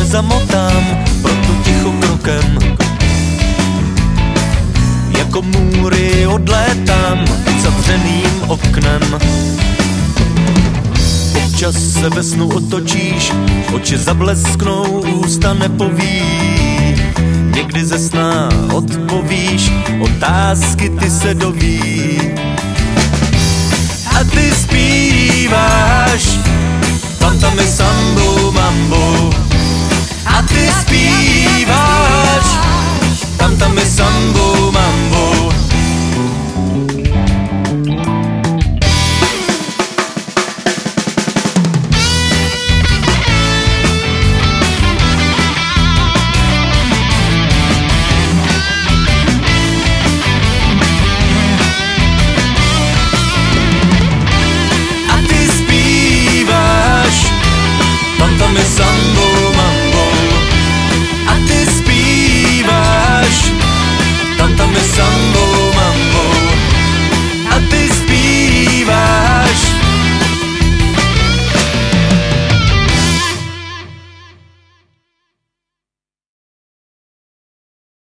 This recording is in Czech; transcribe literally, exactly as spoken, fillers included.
zamotám, proto ticho krokem jako můry odlétám zavřeným oknem. Občas se ve snu otočíš, oči zablesknou, ústa nepoví. Někdy ze sna odpovíš, otázky ty se doví. A ty zpíváš, tam tam je sambo mambo. A ty zpíváš, tam tam je sambo